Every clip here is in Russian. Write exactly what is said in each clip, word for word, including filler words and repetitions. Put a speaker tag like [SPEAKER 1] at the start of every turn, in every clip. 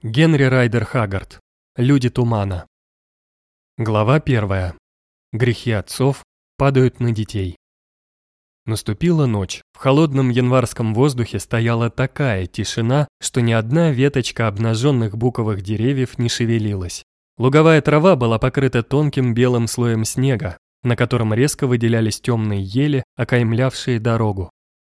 [SPEAKER 1] Генри Райдер Хаггард. Люди тумана. Глава первая. Грехи отцов падают на детей. Наступила ночь. В холодном январском воздухе стояла такая тишина, что ни одна веточка обнаженных буковых деревьев не шевелилась. Луговая трава была покрыта тонким белым слоем снега, на котором резко выделялись темные ели, окаймлявшие дорогу.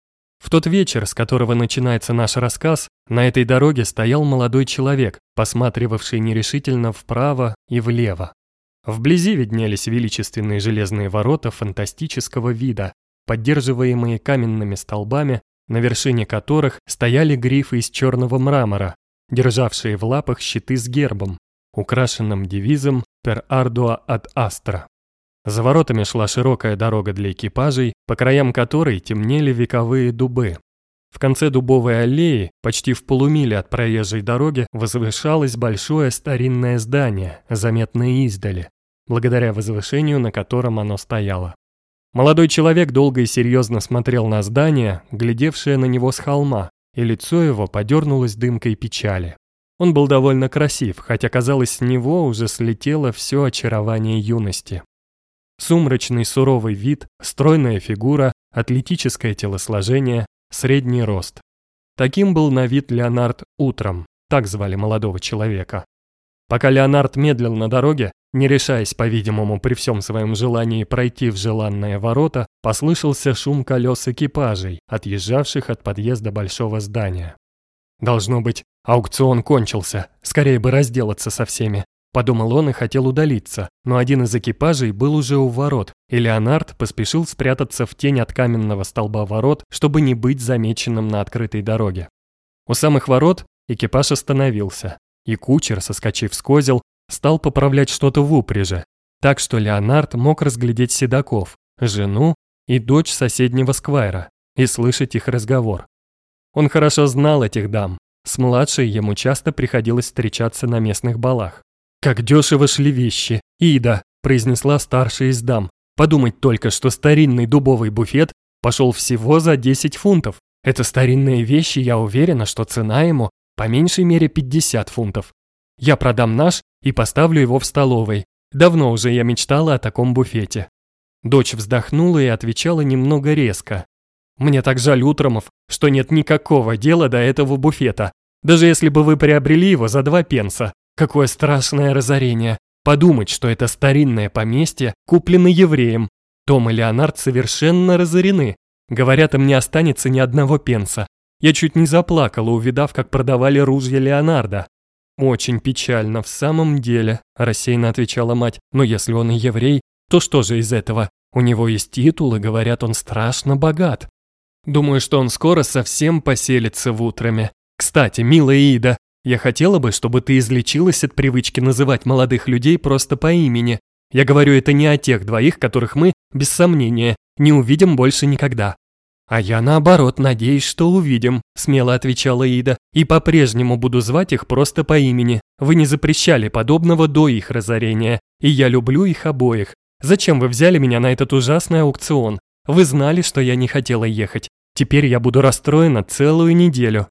[SPEAKER 1] В тот вечер, с которого начинается наш рассказ, на этой дороге стоял молодой человек, посматривавший нерешительно вправо и влево. Вблизи виднелись величественные железные ворота фантастического вида, поддерживаемые каменными столбами, на вершине которых стояли грифы из черного мрамора, державшие в лапах щиты с гербом, украшенным девизом «Per ardua ad astra». За воротами шла широкая дорога для экипажей, по краям которой темнели вековые дубы. В конце дубовой аллеи, почти в полумиле от проезжей дороги, возвышалось большое старинное здание, заметное издали, благодаря возвышению, на котором оно стояло. Молодой человек долго и серьезно смотрел на здание, глядевшее на него с холма, и лицо его подернулось дымкой печали. Он был довольно красив, хотя, казалось, с него уже слетело все очарование юности. Сумрачный суровый вид, стройная фигура, атлетическое телосложение, средний рост. Таким был на вид Леонард утром, так звали молодого человека. Пока Леонард медлил на дороге, не решаясь, по-видимому, при всем своем желании пройти в желанные ворота, послышался шум колес экипажей, отъезжавших от подъезда большого здания. «Должно быть, аукцион кончился, скорее бы разделаться со всеми», подумал он и хотел удалиться, но один из экипажей был уже у ворот, и Леонард поспешил спрятаться в тень от каменного столба ворот, чтобы не быть замеченным на открытой дороге. У самых ворот экипаж остановился, и кучер, соскочив с козел, стал поправлять что-то в упряжи, так что Леонард мог разглядеть седаков, жену и дочь соседнего сквайра, и слышать их разговор. Он хорошо знал этих дам, с младшей ему часто приходилось встречаться на местных балах. «Как дешево шли вещи, Ида», – произнесла старшая из дам. «Подумать только, что старинный дубовый буфет пошел всего за десять фунтов. Это старинные вещи, я уверена, что цена ему по меньшей мере пятьдесят фунтов. Я продам наш и поставлю его в столовой. Давно уже я мечтала о таком буфете». Дочь вздохнула и отвечала немного резко. «Мне так жаль, Утромов, что нет никакого дела до этого буфета. Даже если бы вы приобрели его за два пенса. Какое страшное разорение. Подумать, что это старинное поместье куплено евреем. Том и Леонард совершенно разорены. Говорят, им не останется ни одного пенса. Я чуть не заплакала, увидав, как продавали ружья Леонарда». «Очень печально, в самом деле», – рассеянно отвечала мать. «Но если он и еврей, то что же из этого? У него есть титул, и говорят, он страшно богат. Думаю, что он скоро совсем поселится в Утроме. Кстати, милая Ида, я хотела бы, чтобы ты излечилась от привычки называть молодых людей просто по имени. Я говорю это не о тех двоих, которых мы, без сомнения, не увидим больше никогда». «А я, наоборот, надеюсь, что увидим», – смело отвечала Ида, «и по-прежнему буду звать их просто по имени. Вы не запрещали подобного до их разорения, и я люблю их обоих. Зачем вы взяли меня на этот ужасный аукцион? Вы знали, что я не хотела ехать. Теперь я буду расстроена целую неделю».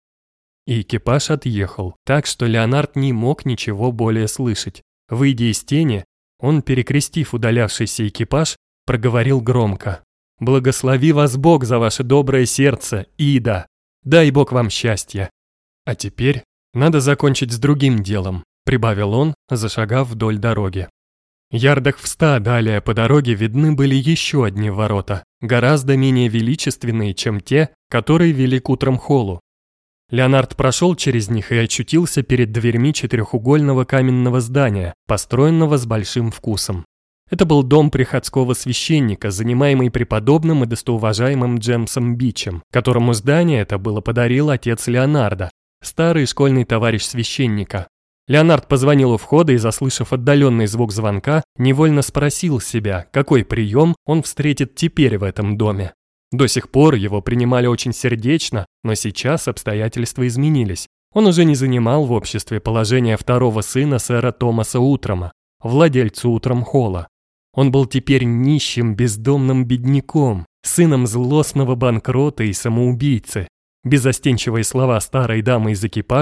[SPEAKER 1] И экипаж отъехал, так что Леонард не мог ничего более слышать. Выйдя из тени, он, перекрестив удалявшийся экипаж, проговорил громко: «Благослови вас Бог за ваше доброе сердце, Ида! Дай Бог вам счастья! А теперь надо закончить с другим делом», прибавил он, зашагав вдоль дороги. Ярдах в ста далее по дороге видны были еще одни ворота, гораздо менее величественные, чем те, которые вели к Утром-холлу. Леонард прошел через них и очутился перед дверьми четырехугольного каменного здания, построенного с большим вкусом. Это был дом приходского священника, занимаемый преподобным и достоуважаемым Джемсом Бичем, которому здание это было подарил отец Леонарда, старый школьный товарищ священника. Леонард позвонил у входа и, заслышав отдаленный звук звонка, невольно спросил себя, какой прием он встретит теперь в этом доме. До сих пор его принимали очень сердечно, но сейчас обстоятельства изменились. Он уже не занимал в обществе положения второго сына сэра Томаса Утрома, владельца Утром-холла. Он был теперь нищим бездомным бедняком, сыном злостного банкрота и самоубийцы. Беззастенчивые слова старой дамы из экипажа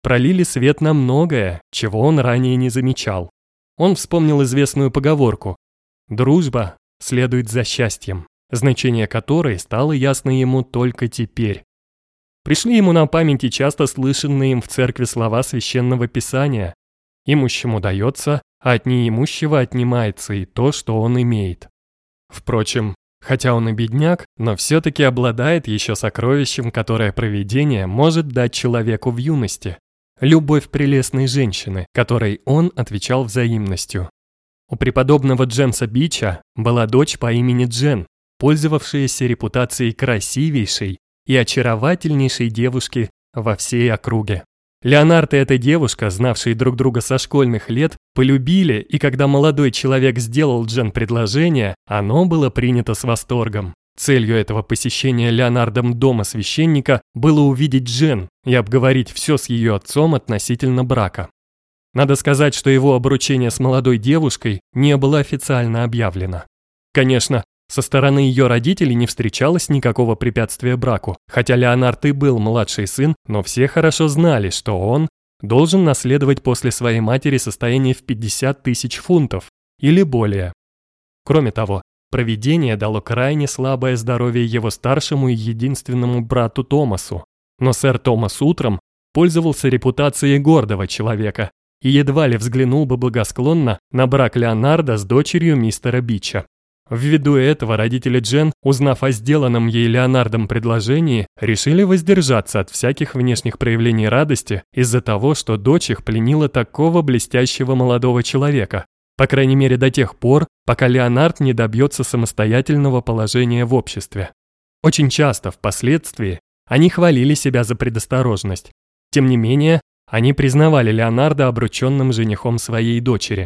[SPEAKER 1] пролили свет на многое, чего он ранее не замечал. Он вспомнил известную поговорку «Дружба следует за счастьем», значение которой стало ясно ему только теперь. Пришли ему на память и часто слышанные им в церкви слова Священного Писания: «Имущему дается, а от неимущего отнимается и то, что он имеет». Впрочем, хотя он и бедняк, но все-таки обладает еще сокровищем, которое провидение может дать человеку в юности. Любовь прелестной женщины, которой он отвечал взаимностью. У преподобного Джемса Бича была дочь по имени Джен, пользовавшаяся репутацией красивейшей и очаровательнейшей девушки во всей округе. Леонард и эта девушка, знавшие друг друга со школьных лет, полюбили, и когда молодой человек сделал Джен предложение, оно было принято с восторгом. Целью этого посещения Леонардом дома священника было увидеть Джен и обговорить все с ее отцом относительно брака. Надо сказать, что его обручение с молодой девушкой не было официально объявлено. Конечно, со стороны ее родителей не встречалось никакого препятствия браку, хотя Леонард и был младший сын, но все хорошо знали, что он должен наследовать после своей матери состояние в пятьдесят тысяч фунтов или более. Кроме того, провидение дало крайне слабое здоровье его старшему и единственному брату Томасу, но сэр Томас утром пользовался репутацией гордого человека и едва ли взглянул бы благосклонно на брак Леонарда с дочерью мистера Бича. Ввиду этого родители Джен, узнав о сделанном ей Леонардом предложении, решили воздержаться от всяких внешних проявлений радости из-за того, что дочь их пленила такого блестящего молодого человека, по крайней мере до тех пор, пока Леонард не добьется самостоятельного положения в обществе. Очень часто впоследствии они хвалили себя за предосторожность. Тем не менее, они признавали Леонарда обрученным женихом своей дочери.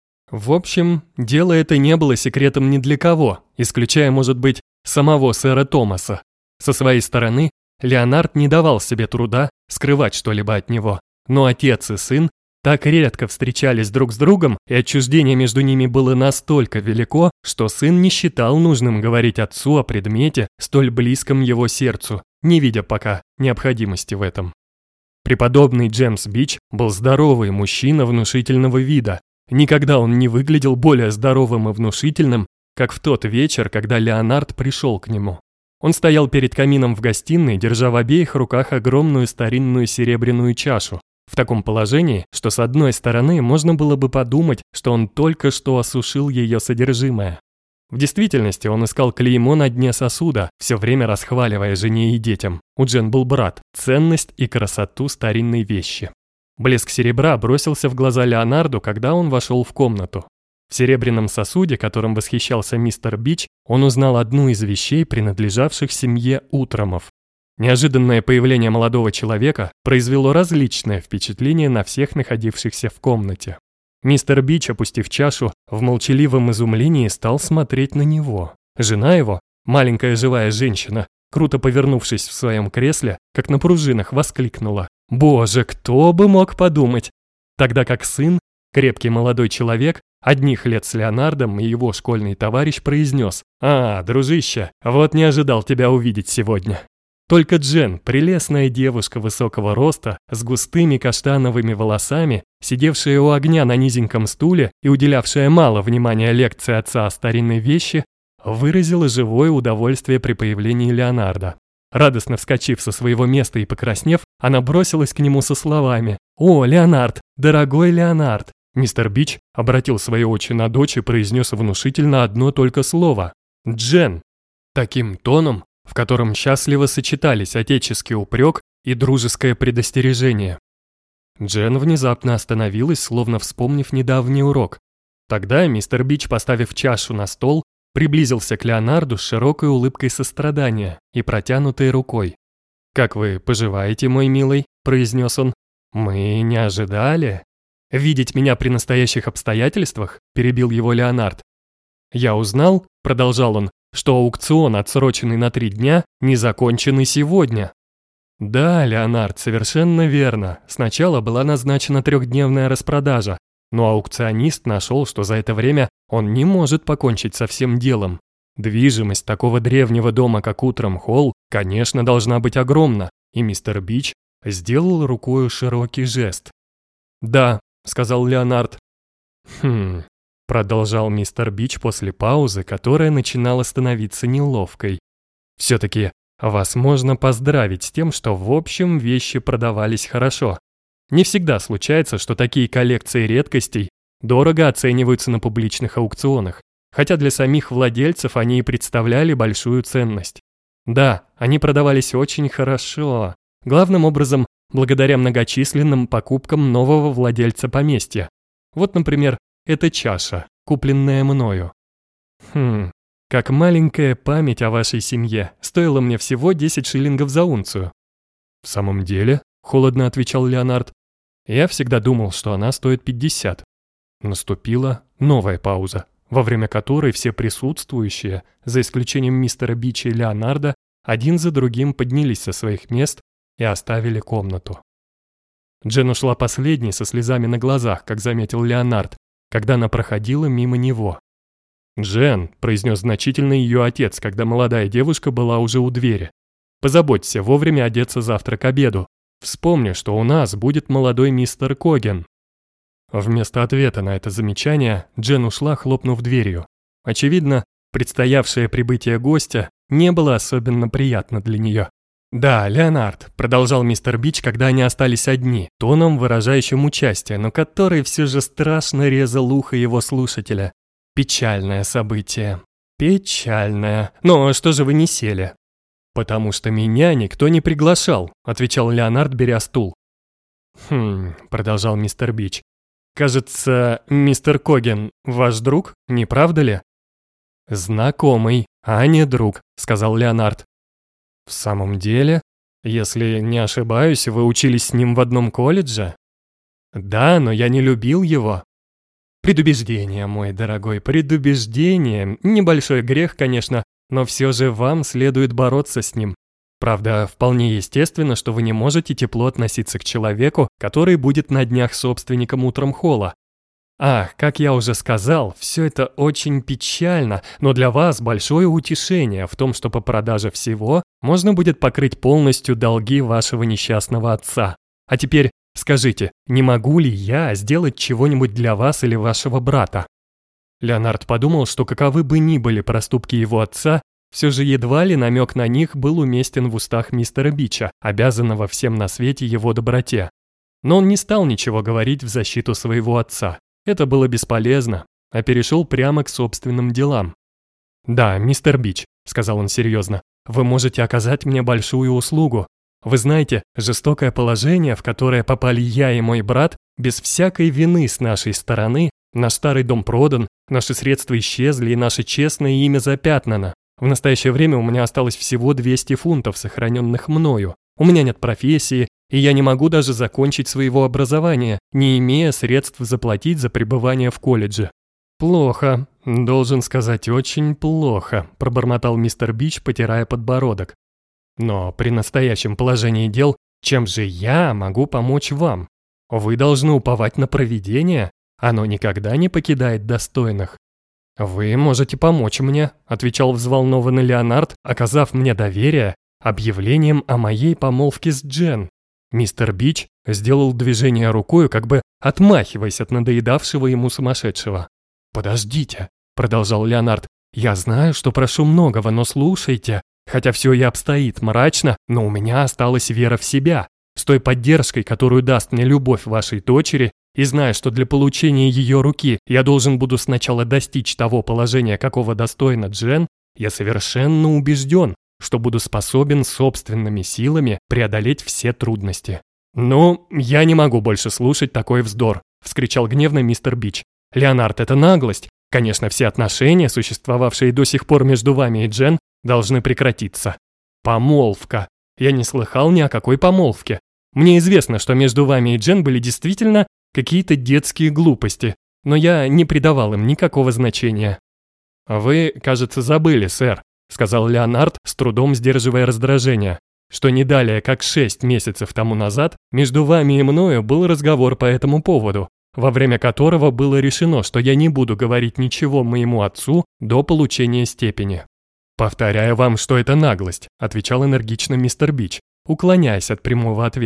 [SPEAKER 1] В общем, дело это не было секретом ни для кого, исключая, может быть, самого сэра Томаса. Со своей стороны, Леонард не давал себе труда скрывать что-либо от него, но отец и сын так редко встречались друг с другом, и отчуждение между ними было настолько велико, что сын не считал нужным говорить отцу о предмете, столь близком его сердцу, не видя пока необходимости в этом. Преподобный Джемс Бич был здоровый мужчина внушительного вида. Никогда он не выглядел более здоровым и внушительным, как в тот вечер, когда Леонард пришел к нему. Он стоял перед камином в гостиной, держа в обеих руках огромную старинную серебряную чашу, в таком положении, что с одной стороны можно было бы подумать, что он только что осушил ее содержимое. В действительности он искал клеймо на дне сосуда, все время расхваливая жене и детям. У Джен был брат, ценность и красоту старинной вещи. Блеск серебра бросился в глаза Леонарду, когда он вошел в комнату. В серебряном сосуде, которым восхищался мистер Бич, он узнал одну из вещей, принадлежавших семье Утромов. Неожиданное появление молодого человека произвело различное впечатление на всех находившихся в комнате. Мистер Бич, опустив чашу, в молчаливом изумлении стал смотреть на него. Жена его, маленькая живая женщина, круто повернувшись в своем кресле, как на пружинах, воскликнула: «Боже, кто бы мог подумать!» Тогда как сын, крепкий молодой человек, одних лет с Леонардом, и его школьный товарищ произнес: «А, дружище, вот не ожидал тебя увидеть сегодня». Только Джен, прелестная девушка высокого роста, с густыми каштановыми волосами, сидевшая у огня на низеньком стуле и уделявшая мало внимания лекции отца о старинной вещи, выразила живое удовольствие при появлении Леонарда. Радостно вскочив со своего места и покраснев, она бросилась к нему со словами: «О, Леонард, дорогой Леонард!» Мистер Бич обратил свои очи на дочь и произнес внушительно одно только слово: «Джен!» таким тоном, в котором счастливо сочетались отеческий упрек и дружеское предостережение. Джен внезапно остановилась, словно вспомнив недавний урок. Тогда мистер Бич, поставив чашу на стол, приблизился к Леонарду с широкой улыбкой сострадания и протянутой рукой. «Как вы поживаете, мой милый?» – произнес он. «Мы не ожидали. Видеть меня при настоящих обстоятельствах?» – перебил его Леонард. «Я узнал», – продолжал он, – «что аукцион, отсроченный на три дня, не закончен и сегодня». «Да, Леонард, совершенно верно. Сначала была назначена трехдневная распродажа, но аукционист нашел, что за это время он не может покончить со всем делом. Движимость такого древнего дома, как Утром Холл, конечно, должна быть огромна, и мистер Бич сделал рукою широкий жест. «Да», — сказал Леонард. «Хм», — продолжал мистер Бич после паузы, которая начинала становиться неловкой. «Все-таки вас можно поздравить с тем, что в общем вещи продавались хорошо. Не всегда случается, что такие коллекции редкостей дорого оцениваются на публичных аукционах, хотя для самих владельцев они и представляли большую ценность. Да, они продавались очень хорошо, главным образом благодаря многочисленным покупкам нового владельца поместья. Вот, например, эта чаша, купленная мною. Хм, как маленькая память о вашей семье, стоила мне всего десять шиллингов за унцию». «В самом деле?» — холодно отвечал Леонард. «Я всегда думал, что она стоит пятьдесят». Наступила новая пауза, во время которой все присутствующие, за исключением мистера Бича и Леонарда, один за другим поднялись со своих мест и оставили комнату. Джен ушла последней со слезами на глазах, как заметил Леонард, когда она проходила мимо него. «Джен», — произнес значительно ее отец, когда молодая девушка была уже у двери, «позаботься вовремя одеться завтра к обеду. Вспомни, что у нас будет молодой мистер Коген». Вместо ответа на это замечание Джен ушла, хлопнув дверью. Очевидно, предстоявшее прибытие гостя не было особенно приятно для нее. «Да, Леонард», — продолжал мистер Бич, когда они остались одни, тоном, выражающим участие, но который все же страшно резал ухо его слушателя. «Печальное событие. Печальное. Но что же вы не сели?» «Потому что меня никто не приглашал», — отвечал Леонард, беря стул. «Хм», — продолжал мистер Бич. «Кажется, мистер Коген ваш друг, не правда ли?» «Знакомый, а не друг», — сказал Леонард. «В самом деле, если не ошибаюсь, вы учились с ним в одном колледже?» «Да, но я не любил его». «Предубеждение, мой дорогой, предубеждение. Небольшой грех, конечно, но все же вам следует бороться с ним. Правда, вполне естественно, что вы не можете тепло относиться к человеку, который будет на днях собственником Утром-Холла. Ах, как я уже сказал, все это очень печально, но для вас большое утешение в том, что по продаже всего можно будет покрыть полностью долги вашего несчастного отца. А теперь скажите, не могу ли я сделать чего-нибудь для вас или вашего брата?» Леонард подумал, что каковы бы ни были проступки его отца, все же едва ли намек на них был уместен в устах мистера Бича, обязанного всем на свете его доброте. Но он не стал ничего говорить в защиту своего отца. Это было бесполезно, а перешел прямо к собственным делам. «Да, мистер Бич», — сказал он серьезно, — «вы можете оказать мне большую услугу. Вы знаете, жестокое положение, в которое попали я и мой брат, без всякой вины с нашей стороны, наш старый дом продан, наши средства исчезли и наше честное имя запятнано. В настоящее время у меня осталось всего двести фунтов, сохраненных мною. У меня нет профессии, и я не могу даже закончить своего образования, не имея средств заплатить за пребывание в колледже». «Плохо, должен сказать, очень плохо», – пробормотал мистер Бич, потирая подбородок. «Но при настоящем положении дел, чем же я могу помочь вам? Вы должны уповать на провидение, оно никогда не покидает достойных». «Вы можете помочь мне», – отвечал взволнованный Леонард, оказав мне доверие объявлением о моей помолвке с Джен. Мистер Бич сделал движение рукой, как бы отмахиваясь от надоедавшего ему сумасшедшего. «Подождите», – продолжал Леонард, – «я знаю, что прошу многого, но слушайте. Хотя все и обстоит мрачно, но у меня осталась вера в себя. С той поддержкой, которую даст мне любовь вашей дочери, и зная, что для получения ее руки я должен буду сначала достичь того положения, какого достойна Джен, я совершенно убежден, что буду способен собственными силами преодолеть все трудности». «Ну, я не могу больше слушать такой вздор», – вскричал гневно мистер Бич. «Леонард, это наглость. Конечно, все отношения, существовавшие до сих пор между вами и Джен, должны прекратиться. Помолвка. Я не слыхал ни о какой помолвке. Мне известно, что между вами и Джен были действительно какие-то детские глупости, но я не придавал им никакого значения». «Вы, кажется, забыли, сэр», — сказал Леонард, с трудом сдерживая раздражение, «что не далее, как шесть месяцев тому назад, между вами и мною был разговор по этому поводу, во время которого было решено, что я не буду говорить ничего моему отцу до получения степени». «Повторяю вам, что это наглость», — отвечал энергично мистер Бич, уклоняясь от прямого ответа.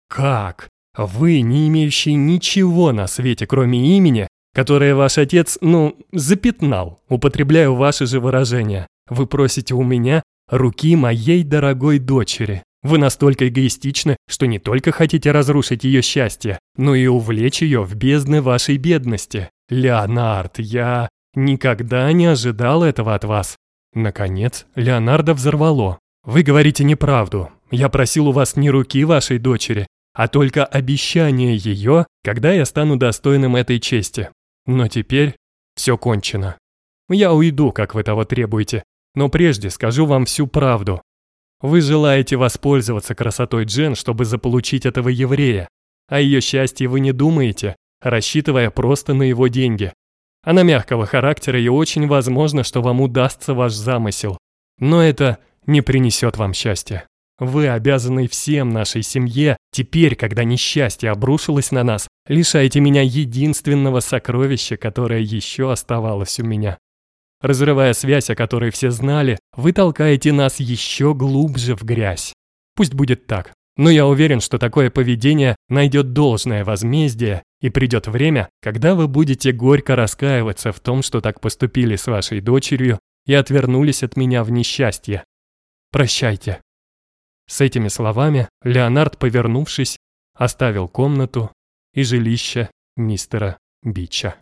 [SPEAKER 1] Как? Вы, не имеющий ничего на свете, кроме имени, которое ваш отец, ну, запятнал, употребляю ваши же выражения. Вы просите у меня руки моей дорогой дочери. Вы настолько эгоистичны, что не только хотите разрушить ее счастье, но и увлечь ее в бездны вашей бедности. Леонард, я никогда не ожидал этого от вас. Наконец, Леонардо взорвало. Вы говорите неправду. Я просил у вас не руки вашей дочери, а только обещание ее, когда я стану достойным этой чести. Но теперь все кончено. Я уйду, как вы того требуете, но прежде скажу вам всю правду. Вы желаете воспользоваться красотой Джен, чтобы заполучить этого еврея. О ее счастье вы не думаете, рассчитывая просто на его деньги. Она мягкого характера, и очень возможно, что вам удастся ваш замысел. Но это не принесет вам счастья. Вы обязаны всем нашей семье, теперь, когда несчастье обрушилось на нас, лишаете меня единственного сокровища, которое еще оставалось у меня. Разрывая связь, о которой все знали, вы толкаете нас еще глубже в грязь. Пусть будет так, но я уверен, что такое поведение найдет должное возмездие, и придет время, когда вы будете горько раскаиваться в том, что так поступили с вашей дочерью и отвернулись от меня в несчастье. Прощайте. С этими словами Леонард, повернувшись, оставил комнату и жилище мистера Бича.